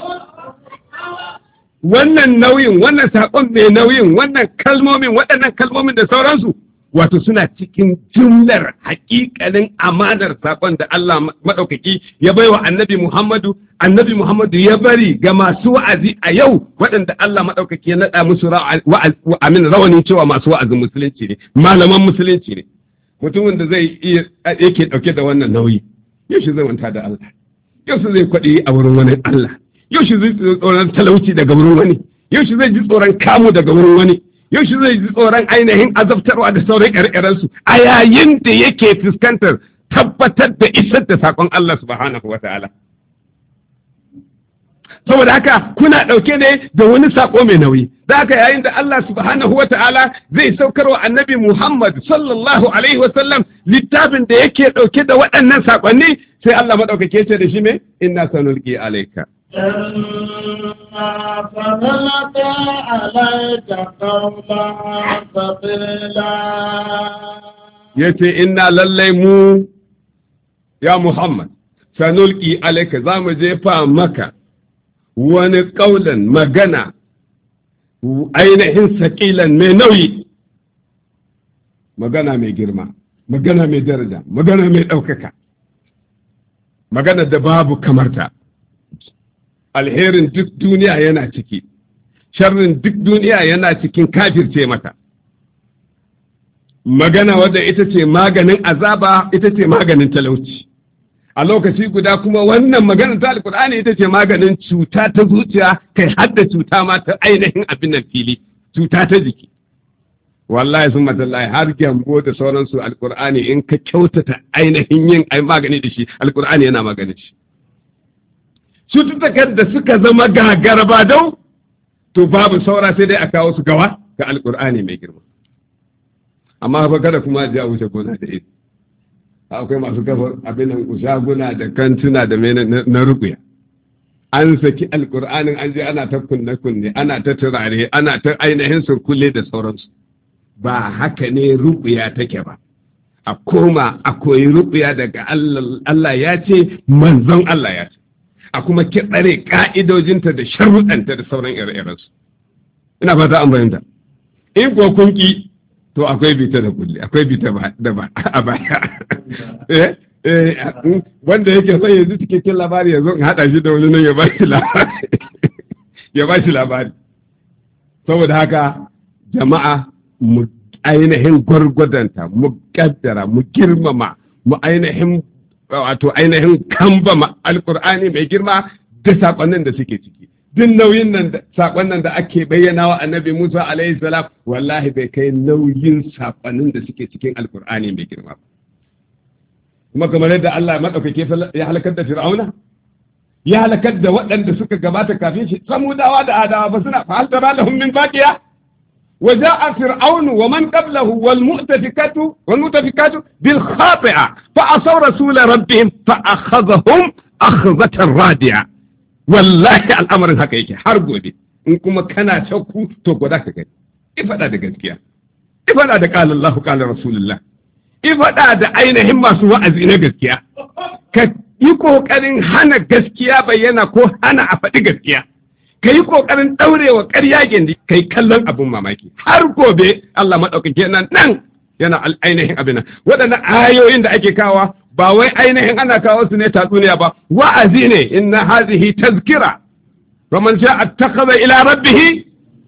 Wannan nauyin, wannan saƙon mai nauyin, wannan kalmomin, waɗannan kalmomin da sauransu, wato suna cikin jumlar haƙiƙanin amanar saƙon da Allah maɗaukaki ya baiwa annabi Muhammadu ya bari ga masu wa'azi a yau waɗanda Allah maɗaukaki ya naɗa musu rawanin cewa masu wa'azin musulunci ne, malaman musulunci ne. Mutumin da zai iya yake ɗauke da wannan nauyi, yau shi zai manta da Allah, yau shi zai kwaɗi a wurin wani Allah. Yau shi zai tsoron talauci daga wurin wani, yau shi zai ji tsoron kamu daga wurin wani, yau shi zai ji tsoron ainihin azabtarwa da sauran ƙirƙirarsu a yayin da yake fuskantar tabbatar da isar da saƙon Allah subhanahu wa ta'ala. Saboda haka kuna ɗauke ne da wani saƙo mai nauyi, da haka yayin da Allah subhanahu wa ta'ala zai saukar wa annabi Muhammad sallallahu alaihi wa sallam littafin da yake ɗauke da waɗannan saƙonni sai Allah maɗaukake ce da shi me inna sanulqi alayka إنا سنلقي عليك قولا ثقيلا yace inna lallai mu ya Muhammad sanulqi alayka zamu jefa maka wani kaulan magana ainihin saqilan mai nauyi, magana mai girma, magana mai daraja, magana mai ɗaukaka, magana da babu kamarta. Alherin duk duniya yana ciki, sharrin duk duniya yana cikin kafirce mata. Magana wadda ita ce maganin azaba, ita ce maganin talauci. A lokaci guda kuma wannan maganar ta Alƙur'ani ita ce maganin cuta ta zuciya, kai hadda cuta ma ta ainihin abin nan fili, cuta ta jiki. Wallahi sun matallahi har gyambo da sauransu Alƙur'ani in ka kyautata ainihin yin magani da shi, Alƙur'ani yana magani shi. Cututtukan da suka zama gagara dau, to babu saura sai dai a kawo su gawa ga Alƙur'ani mai girma. Amma fa kada kuma ji a wuce gona da iri. Akwai masu kafa abin nan shaguna da kantuna da na rubuya. An saki Alƙur'anin an je ana ta kunne, ana ta turare, ana ta ainihin surkulle da sauransu. Ba haka ne rubuya take ba. A koma a koyi rubuya daga Allah ya ce, manzon Allah ya ce. A kuma kiɗare ƙa'idojinta da sharuɗanta da sauran ire-irensu. Ina fata an bayyanta. In ko kun ki, to akwai bita da kulli, akwai bita da ba a baya. Wanda yake son yanzu cikakken labari ya zo in haɗa shi da wani nan ya ba shi labari. Ya ba shi labari. Saboda haka jama'a mu ainihin gwargwadanta, mu kaddara, mu girmama, mu ainihin wato ainihin kambama Alƙur'ani mai girma da saƙonnin da suke ciki. Duk nauyin nan saƙon nan da ake bayyana wa annabi Musa alaihi salam wallahi bai kai nauyin saƙonnin da suke cikin Alƙur'ani mai girma. Kuma kamar yadda Allah maɗaukake ya halakar da Fir'auna, ya halakar da waɗanda suka gabata kafin shi, Samudawa da Adawa ba suna fa hal tara lahum min baqiya. وجاء فرعون ومن قبله والمؤتفكات بالخاطئة فعصوا رسول ربهم فأخذهم أخذة رادعة. والله الأمر هكا يكي حرقوا دي إنكم كان شوكو توقو داك كي إفدا دا قسكيا إفدا دا قال الله قال رسول الله إفدا دا أين هم سوى أزينا قسكيا كيكو كان هانا قسكيا بينا كو هانا أفدا قسكيا ka yi ƙoƙarin ɗaurewa ƙarya gindi ka yi kallon abin mamaki har gobe Allah maɗaukaki nan yana ainihin abin nan waɗannan ayoyin da ake kawa ba wai ainihin ana kawo su ne tatsuniya ba wa'azi ne inna hazihi tazkira wa man sha'a attakhadha ila rabbih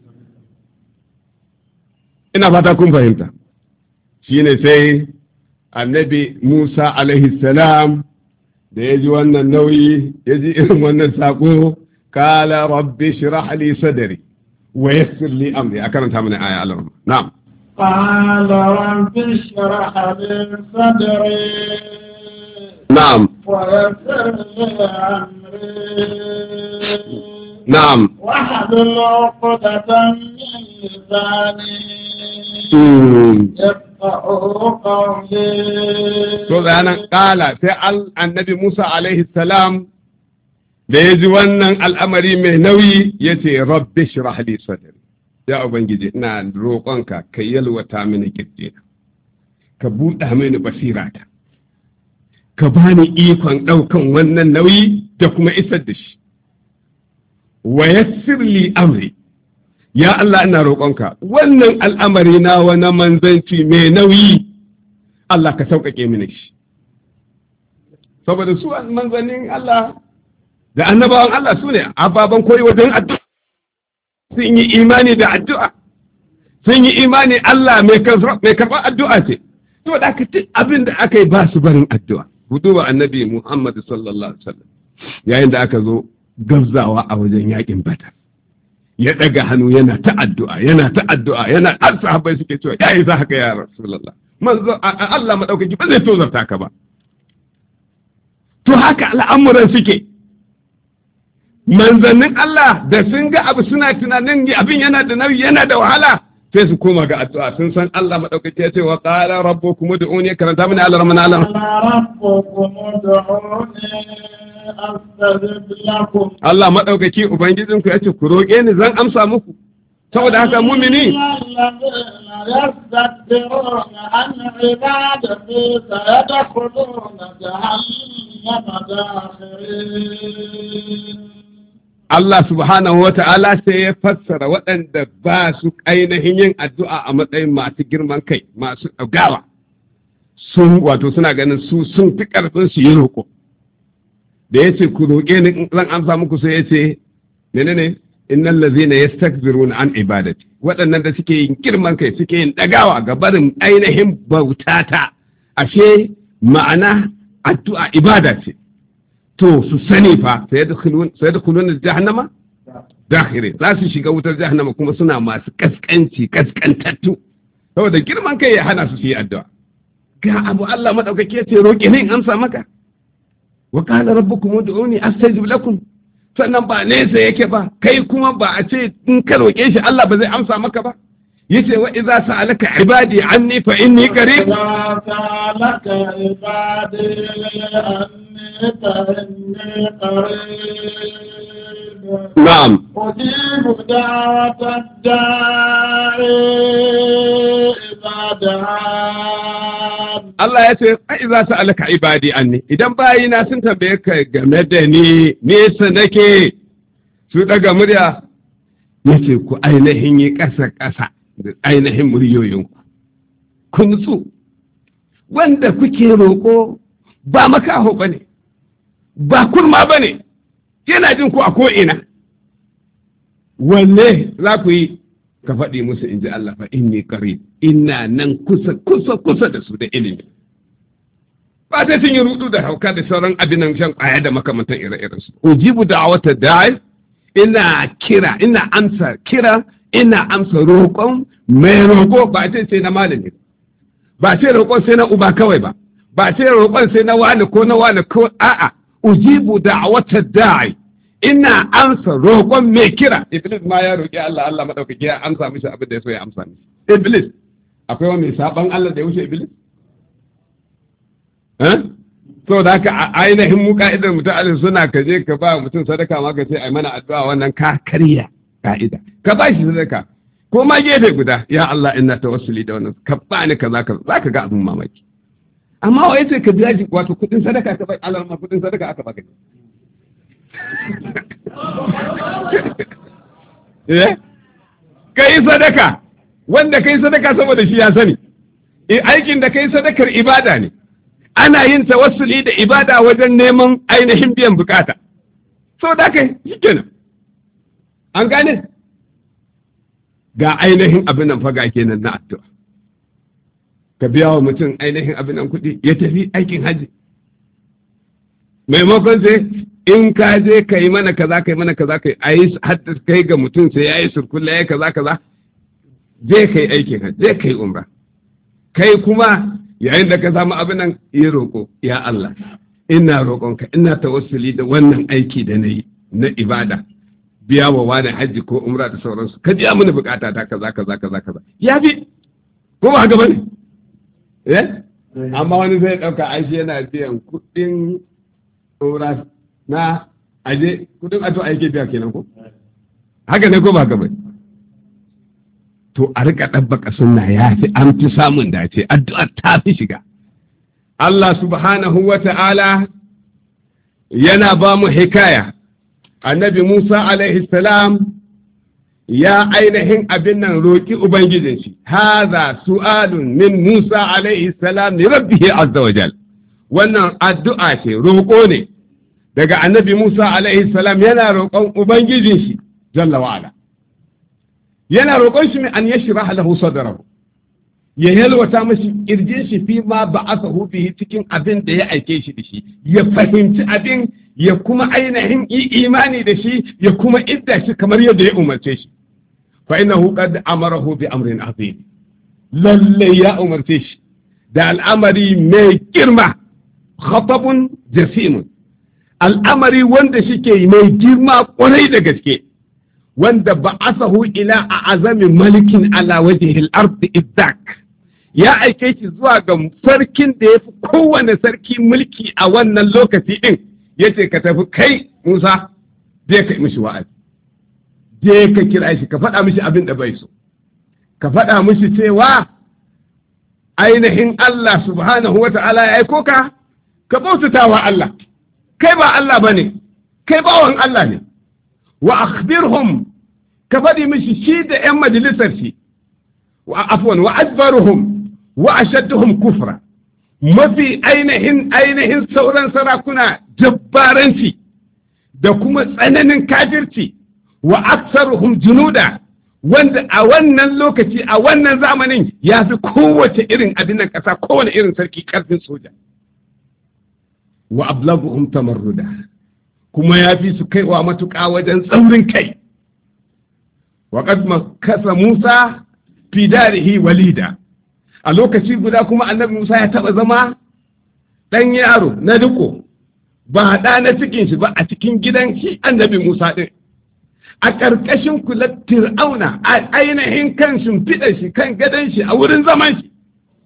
ina fata kun fahimta shine sai annabi Musa alaihi salam da ya ji wannan nauyi ya ji irin wannan sako قال رب اشرح لي صدري ويسر لي امري اكرمتها من ايه على الرحمن. نعم قال رب اشرح لي صدري نعم ويسر لي امري نعم واحلل عقدة من لساني يفقهوا to zanen kala sai annabi Musa alaihi salam da ya ji wannan al'amari mai nauyi ya ce rabbi shrah li sadri ya ubangiji ina roƙonka ka yalwata mini kirjina ka buɗa mini basirata ka bani ikon ɗaukan wannan nauyi da kuma isar da shi wa yassir li amri ya Allah ina roƙonka wannan al'amari na wani manzanci mai nauyi Allah ka sauƙaƙe mini shi saboda su manzannin Allah da annabawan Allah su ne ababen koyi wajen addu'a sun yi imani da addu'a sun yi imani Allah mai karɓar addu'a ce to da aka ci abin da aka yi ba su barin addu'a hudu wa annabi Muhammad sallallahu alaihi wasallam yayin da aka zo gabzawa a wajen yakin Badar ya daga hannu yana ta addu'a yana har sahabbai suke cewa yayi za haka ya Rasulullah manzo Allah madaukaki ba zai tozarta ka ba to haka al'amuran suke manzannin Allah da sun ga abu suna tunanin abin yana da nauyi yana da wahala sai su koma ga addu'a sun san Allah madaukaki ya ce wa qala rabbukum ud'uni karanta mini Allah ramana Allah Allah madaukaki ubangijinku ya ce ku roƙe ni zan amsa muku saboda haka mumini Allah subhanahu wa ta'ala sai ya fassara waɗanda ba su ainihin yin addu'a a matsayin masu girman kai, masu ɗagawa, wato suna ganin sun fi ƙarfin su yi roƙo. Da ya ce, ku roƙe ni zan amsa muku sai ya ce, menene innal ladzina yastakbiruna an ibadati waɗannan da suke yin girman kai suke yin ɗagawa ga barin ainihin bautata, ashe ma'ana addu'a ibada ce. To su sani fa sai da kulun jahannama dakhire za su shiga wutar jahannama kuma suna masu kaskantattu saboda girman kai ya hana su yi addu'a ga abu Allah madaukake ce roƙe ne in amsa maka wa qala rabbukum ud'uni astajib lakum sannan ba nesa yake ba kai kuma ba a ce in ka roƙe shi Allah ba zai amsa maka ba yace wa idza sa'alaka ibadi anni fa inni qarib sa'alaka ibadi anni fa inni qarib na'am ujibu da'wata da'i ibadahan Allah yace fa idza sa'alaka ibadi anni idan bayina sun tambaye ka game da ni nesa nake su daga murya yace ku ainihin yi ƙasa da ainihin muryoyinku kun nutsu wanda kuke roƙo ba makaho ba ne ba kurma ba ne yana jin ku a ko'ina wanne za ku yi ka faɗi musu in ji Allah fa inni qarib ina nan kusa da su da ilimi ba sai sun yi rudu da hauka da sauran abinan shan ƙwaya da makamantan ire-irensu ujibu da'awata da'i ina amsa kira ina amsa roƙon mai roƙo ba ce sai na malami ba ce roƙon sai na uba kawai ba ce roƙon sai na wani ko a'a ujibu da'wata da'i ina amsa roƙon mai kira iblis ma ya roƙi Allah madaukaki ya amsa mishi abin da ya so ya amsa mishi iblis akwai wani mai saban Allah da ya wuce iblis so da haka ainihin mu ka'idar mutum suna kaje ka ba mutum sadaka ma ka ce ai mana addu'a wannan ka karya ka'ida ka ba shi sadaka ko ma gefe guda ya Allah ina tawassuli da wannan ka ba ni kaza za ka ga abin mamaki amma wai sai ka biya shi wato kudin sadaka ka bai Allah ma kudin sadaka aka baka kai sadaka wanda kai sadaka saboda shi ya sani aikin da kai sadakar ibada ne ana yin tawassuli da ibada wajen neman ainihin biyan bukata so da kai shikenan an gane ga ainihin abin nan faga kenan na addu'a ka biya wa mutum ainihin abin nan kuɗi ya tafi aikin haji maimakon sai in ka je ka yi mana kaza ka yi hadda kai ga mutum sai ya yi surkulla ya kaza je ka yi aikin haji je ka yi umra kai kuma yayin da ka samu abin nan yi roƙo ya Allah ina roƙonka ina tawassuli da wannan aiki da na yi na ibada biya wa wani hajji ko umra da sauransu ka biya mini bukata ta kaza ya fi ko ba haka bane amma wani zai ɗauka aiki yana biyan kuɗin tsora na aje kuɗin ato aiki biya kenan ko haka ne ko ba haka ba to a rika ɗabbaka sunna ya fi an fi samun dace addu'a ta fi shiga Allah subhanahu wa ta'ala yana ba mu hikaya annabi Musa alaihi salam ya ainihin abin nan roƙi ubangijin shi haza su'alun min Musa alaihi salam li rabbihi azza wa jal wannan addu'a ce roƙo ne daga annabi Musa alaihi salam yana roƙon ubangijin shi jalla wa ala yana roƙon shi an yashrah lahu sadrahu ya yalwata mashi kirjin shi fi ma ba'athahu bihi cikin abin da ya aike shi da shi ya fahimci abin ya kuma ainihin imani da shi ya kuma idda shi kamar yadda ya umarce shi fa innahu qad amarahu bi amrin azim lalle ya umarce shi da al'amari mai girma khatabun jasimun al'amari wanda shike mai girma kwarai da gaske wanda ba'athahu ila a'azami malikin ala wajhi al-ard iddak ya aike shi zuwa ga sarkin da ya fi kowane sarki mulki a wannan lokaci din yace ka tafi kai Musa je ka mishi wa'azi je ka kira shi ka faɗa mishi abin da bai so ka faɗa mishi cewa ainihin Allah subhanahu wa ta'ala ya aiko ka ka bautata wa Allah kai ba Allah bane kai bawan Allah ne wa akhbirhum ka faɗi mishi shi da ƴan majalisar shi wa afwan wa adbaruhum wa ashadduhum kufra mafi ainihin sauran sarakuna jabbaranci da kuma tsananin kafirci wa aksaruhum junuda wanda a wannan lokaci a wannan zamanin ya fi kowace irin abinan ƙasa kowane irin sarki ƙarfin soja wa ablaguhum tamarruda kuma ya fi su kaiwa matuƙa wajen tsaurin kai wa qad makasa Musa fi darihi walida a lokaci guda kuma annabi Musa ya taɓa zama ɗan yaro na riko ba ɗa na cikin shi ba a cikin gidan shi annabi Musa ɗin a ƙarƙashin kular Fir'auna a ainihin kan shimfiɗa shi kan gadon shi a wurin zaman shi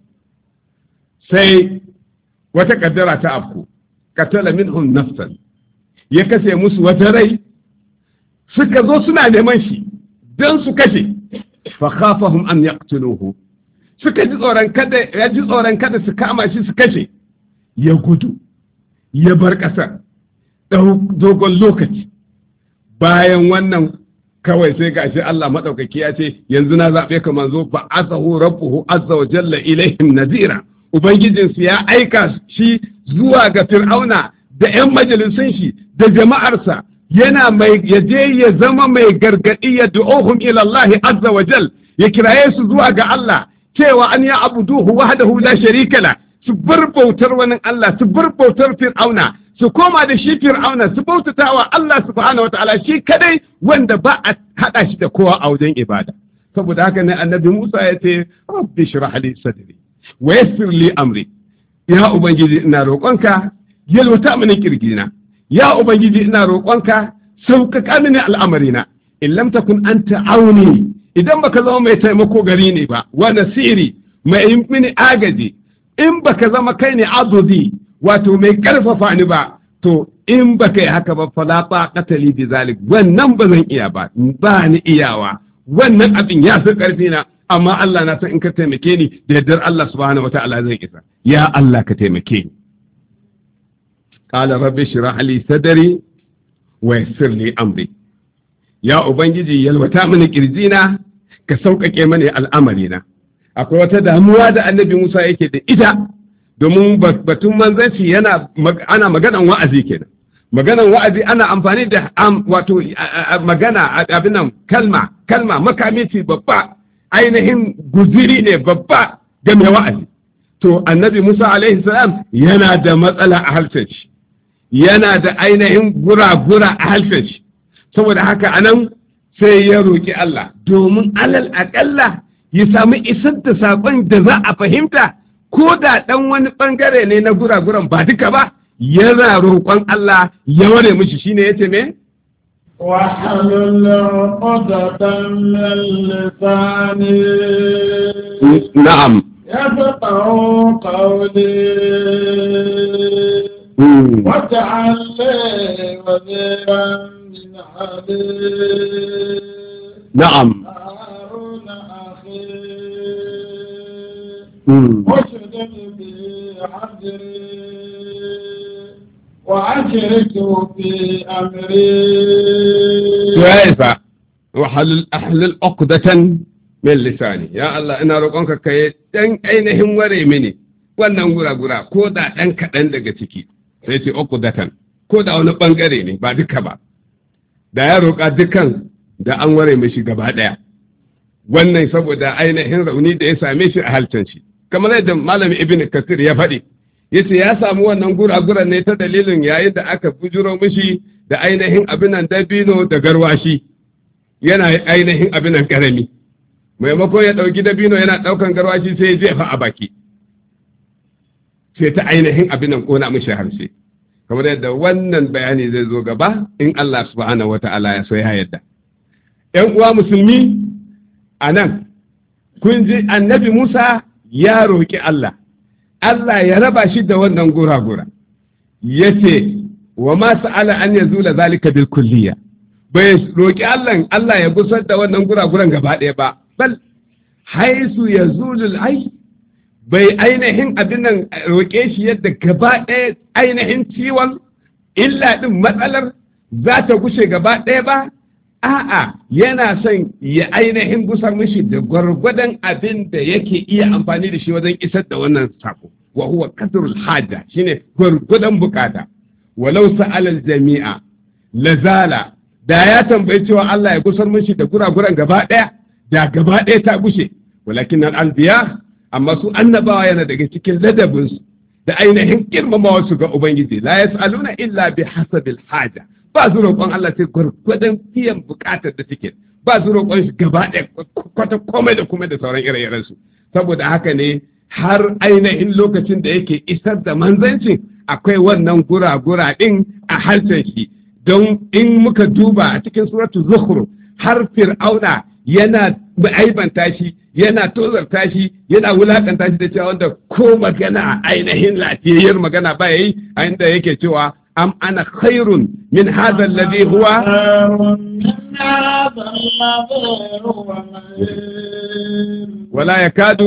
sai wata ƙaddara ta afku qatala minhum nafsan ya kashe musu wata rai suka zo suna neman shi don su kashe fa khafahum an yaqtuluhu suka ji tsoron kada su kama shi su kashe ya gudu ya bar ƙasar dogon lokaci bayan wannan kawai sai gashi Allah maɗaukaki ya ce yanzu na zaɓe ka manzo ba asahu rabbuhu azza wa jalla ilaihim nazira ubangijinsu ya aika shi zuwa ga fir'auna da 'yan majalisun shi da jama'arsa yana mai yaje ya zama mai gargaɗi ya du'ohum ila Allah azza wa jal ya kiraye su zuwa ga Allah cewa an ya abuduhu wahdahu la sharika la su bar bautar wani Allah su bar bautar fir'auna su koma da shi fir'auna su bautatawa Allah subhanahu wataala shi kadai wanda ba a hada shi da kowa a wajen ibada saboda haka ne annabi Musa ya ce rabbi shrah li sadri wa yassir li amri ya ubangiji ina roƙonka yalwata mini kirgina ya ubangiji ina roƙonka sauƙaƙa mini al'amarina in lam takun anta auni idan baka zama mai taimako gari ne ba wa nasiri mai mini agaji in baka zama kai ne azuzi wato mai karfafa ni ba to in baka yi haka ba fala qatali bi zalik wannan ba zan iya ba ni iyawa wannan abin ya fi karfi na amma Allah na san in ka taimake ni da yardar Allah subhanahu wataala zan isa ya Allah ka taimake ni qala rabbi shrah li sadri wa yassir li amri ya ubangiji yalwata mini kirjina ka sauƙaƙe mani al'amarina akwai wata damuwa da annabi Musa yake da ita domin batun manzanci ana maganan wa'azi kenan maganan wa'azi ana amfani da wato magana abin nan kalma makamici babba ainihin guziri ne babba ga mai wa'azi to annabi Musa alaihi salam yana da matsala a harshen shi yana da ainihin gura a harshen shi saboda haka anan sai ya roƙi Allah domin alal aƙalla ya samu isar da saƙon da za a fahimta ko da ɗan wani ɓangare ne na guraguran ba duka ba yana roƙon Allah ya ware mishi shine yace me واحلل عقدة من لساني na'am يفقهوا قولي واجعل لي وزيرا من أهلي نعم هارون أخي واشدد به حجري وأشركه في أمري كيف أحلل عقدة من lisani ya Allah ina roƙonka kai dan ainihin ware mini wannan gura-gura ko da ɗan kaɗan daga ciki sai ce uqdatan ko da wani ɓangare ne ba duka ba da ya roƙa dukan da an ware mishi gaba ɗaya wannan saboda ainihin rauni da ya same shi a halcin shi kamar yadda malami ibn kasir ya faɗi yace ya samu wannan gura-guran ne ta dalilin yayin da aka bujuro mishi da ainihin abinan dabino da garwashi yana ainihin abinan karami maimakon ya ɗauki dabino yana ɗaukan garwashi sai ya jefa a baki sai ta ainihin abinan ƙona mishi harshe kamar yadda wannan bayani zai zo gaba in Allah subhanahu wata'ala ya so ya yadda ƴan uwa musulmi a nan kun ji annabi Musa ya roƙi Allah Allah ya raba shi da wannan gura-gura ya ce wa ma sa'ala an ya zula zalika bil kulliya bai roƙi Allah ya gusar da wannan gura-guran gaba ɗaya ba bal haisu ya zulul ai bai ainihin abin nan roƙe shi yadda gaba ɗaya ainihin ciwon illa ɗin matsalar za ta gushe gaba ɗaya ba a'a yana son ya ainihin gusar mishi da gwargwadon abin da yake iya amfani da shi wajen isar da wannan sako wa huwa qadrul haja shine gwargwadon bukata walau sa'alal jami'a lazala da ya tambayi cewa Allah ya gusar mishi da guraguran gaba daya da gaba daya ta gushe walakin al anbiya amma su annabawa yana daga cikin ladabin su da ainihin girmamawa su ga ubangiji la yasaluna illa bi hasabil haja ba su roƙon Allah sai gwargwadon biyan buƙatar da suke ba su roƙon shi gaba ɗaya kwata komai da kuma da sauran ire-iren su saboda haka ne har ainihin lokacin da yake isar da manzancin akwai wannan gura-gura ɗin a harshen shi don in muka duba a cikin suratul zukhruf har fir'auna yana aibanta shi yana tozarta shi yana wulakanta shi da cewa wanda ko magana ainihin lafiyayyar magana ba yayi a inda yake cewa أم أنا خير من هذا الذي هو ولا يكاد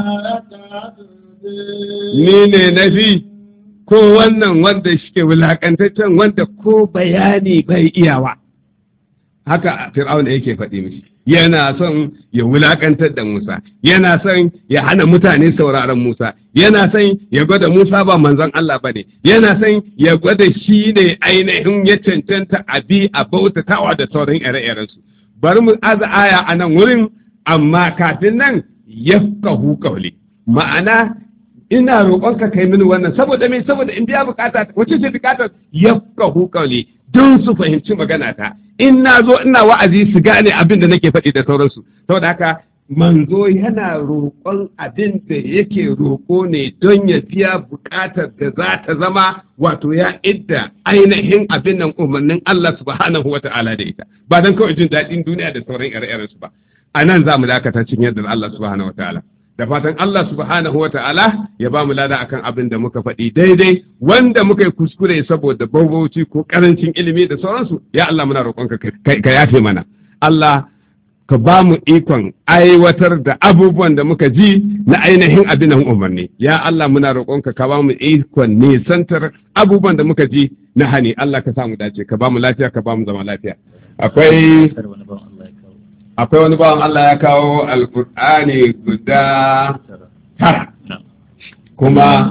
نيني نفي ko wannan wanda shike wulakantaccen wanda ko bayani bai iyawa haka fir'auna yake faɗi mishi yana son ya wulakantar da Musa yana son ya hana mutane sauraron Musa yana son ya gwada Musa ba manzon Allah bane yana son ya gwada shi ne ainihin ya cancanta abi a bautatawa da sauran ire-iren su bari mu aza aya a nan wurin amma kafin nan yafqahu qawli ma'ana ina roƙonka kai mini wannan saboda me saboda in biya bukata wace ce bukatar yafqahu qawli don su fahimci magana ta in na zo ina wa'azi su gane abin da nake faɗi da sauransu saboda haka manzo yana roƙon abin da yake roƙo ne don ya biya buƙatar da za ta zama wato ya idda ainihin abin nan umarnin Allah subhanahu wa ta'ala da ita ba don kawai jin daɗin duniya da sauran ire su ba a nan za mu dakata cikin yadda Allah subhanahu wa ta'ala da fatan Allah subhanahu wa ta'ala ya ba mu lada akan abin da muka faɗi daidai wanda muka yi kuskure saboda bambauci ko karancin ilimi da sauransu ya Allah muna roƙonka ka yafe mana Allah ka ba mu ikon aiwatar da abubuwan da muka ji na ainihin abin nan umarni ya Allah muna roƙonka ka ba mu ikon nisantar abubuwan da muka ji na hani Allah ka samu dace ka ba mu lafiya ka ba mu zama lafiya akwai wani bawan Allah ya kawo alkur'ani guda tara kuma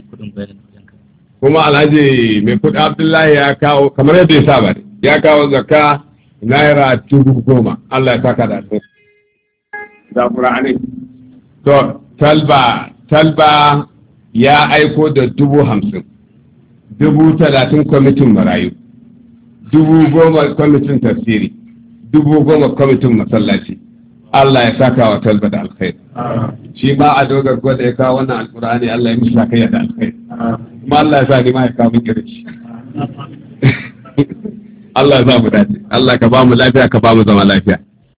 alhaji mai kudi Abdullahi ya kawo kamar yadda ya saba ya kawo zakka naira 10,000 Allah ya saka da su da Qur'ani to talba ya aiko da 50,000 30,000 kwamitin marayu 10,000 kwamitin tafsiri 10,000 kwamitin masallaci Allah ya saka wa talba da alkhairi shi ma a dogar gwada ya kawo wannan alkur'ani Allah ya mishi sakayya da alkhairi kuma Allah ya sa ni ma ya kawo min kirki Allah ya ba mu dace Allah ka ba mu lafiya ka ba mu zama lafiya